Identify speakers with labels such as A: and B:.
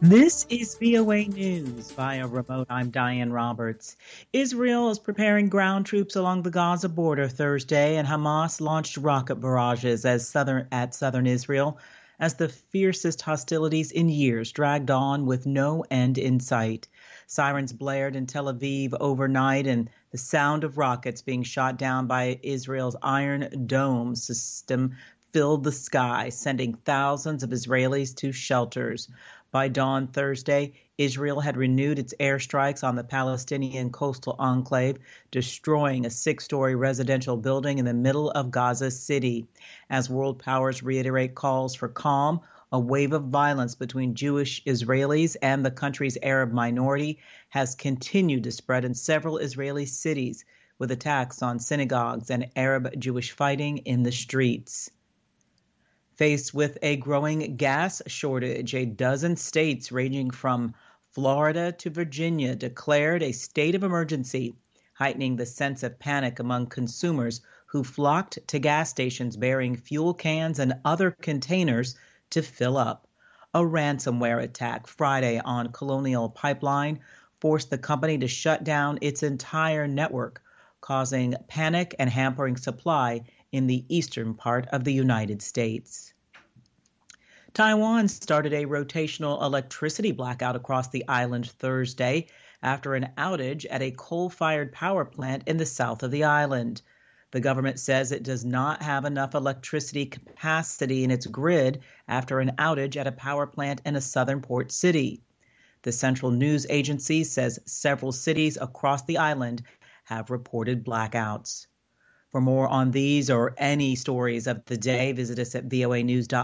A: This is VOA News via remote. I'm Diane Roberts. Israel is preparing ground troops along the Gaza border Thursday, and Hamas launched rocket barrages at southern Israel as the fiercest hostilities in years dragged on with no end in sight. Sirens blared in Tel Aviv overnight, and the sound of rockets being shot down by Israel's Iron Dome system filled the sky, sending thousands of Israelis to shelters. By dawn Thursday, Israel had renewed its airstrikes on the Palestinian coastal enclave, destroying a six-story residential building in the middle of Gaza City. As world powers reiterate calls for calm, a wave of violence between Jewish Israelis and the country's Arab minority has continued to spread in several Israeli cities, with attacks on synagogues and Arab-Jewish fighting in the streets. Faced with a growing gas shortage, a dozen states ranging from Florida to Virginia declared a state of emergency, heightening the sense of panic among consumers who flocked to gas stations bearing fuel cans and other containers to fill up. A ransomware attack Friday on Colonial Pipeline forced the company to shut down its entire network, causing panic and hampering supply in the eastern part of the United States. Taiwan started a rotational electricity blackout across the island Thursday after an outage at a coal-fired power plant in the south of the island. The government says it does not have enough electricity capacity in its grid after an outage at a power plant in a southern port city. The Central News Agency says several cities across the island have reported blackouts. For more on these or any stories of the day, visit us at voanews.com.